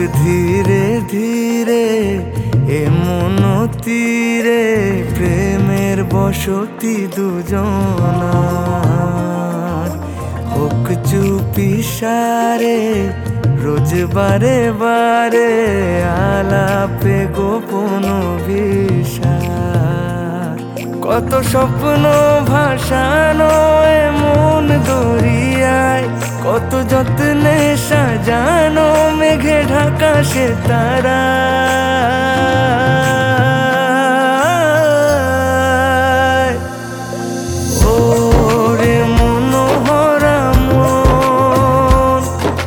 ধীরে ধীরে এমন তীরে প্রেমের বসতি দুজনার। হোক চুপি সারে রোজ বারে বারে আলাপে গোপন বিষাদ। কত স্বপ্ন ভাসানো এমন দরিয়ায়, কত যত্নে সাজানো মেঘে ঢাকা সে তারা। ওরে মনোহরা মন,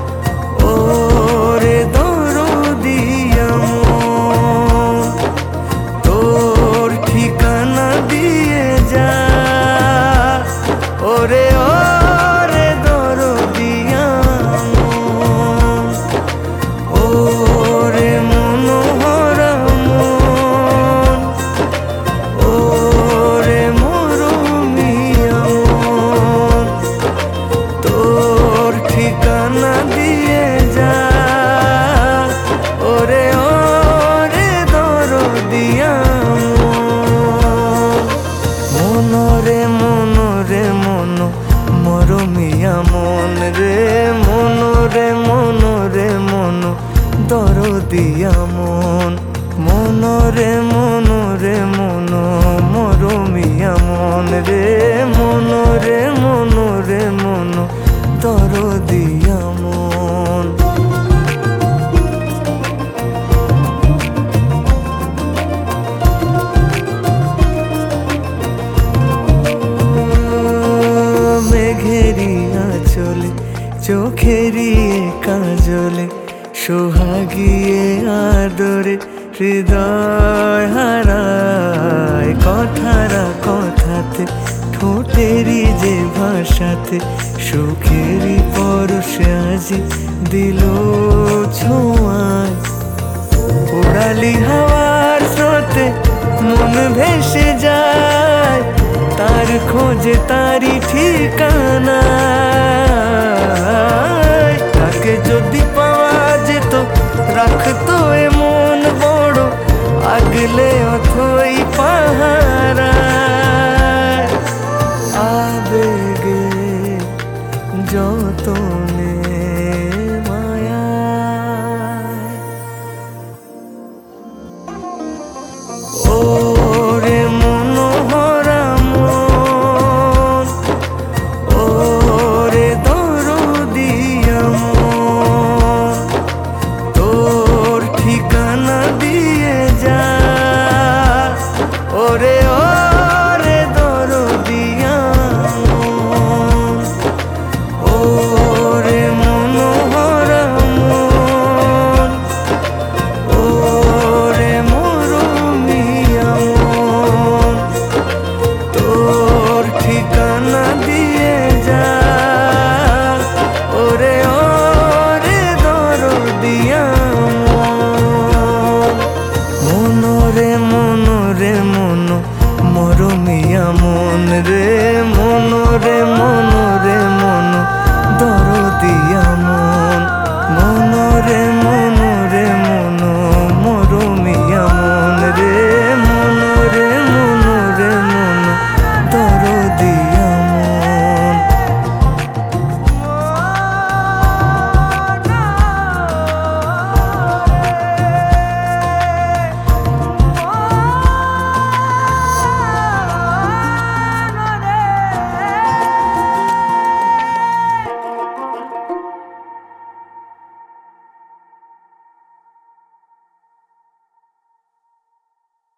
ওরে দরদিয়া মন, তোর ঠিকানা দিয়ে যা। ওরে ওরে দরদিয়া মন, ওরে মনোহরা মন, ওরে মরমিয়া মন, তোর ঠিকানা দিয়ে যা। ওরে ওরে দরদিয়া মন, মনরে মনরে মন, মরমিয়া মন রে। মনরে মনরে মন, দরদিয়া মন, মনরে মনরে মন, মরমিয়া মন রে। মনরে মনরে মন, দরদিয়া মন। মেঘেরি আঁচলে চোখেরি কাজলে সোহাগিয়ে আদরে হৃদয় হারায়। কথারা কথাতে ঠোঁটেরি যে ভাষাতে সুখেরি পরশে আজি দিল ছোঁয়ায়। উড়ালি হাওয়ার স্রোতে মন ভেসে যায়, তার খোঁজে তারি ঠিকানা। তাকে যদি পাওয়া যেত রাখতো এ মন বড় আগলে অথই পাহারা। আবেগে যতনে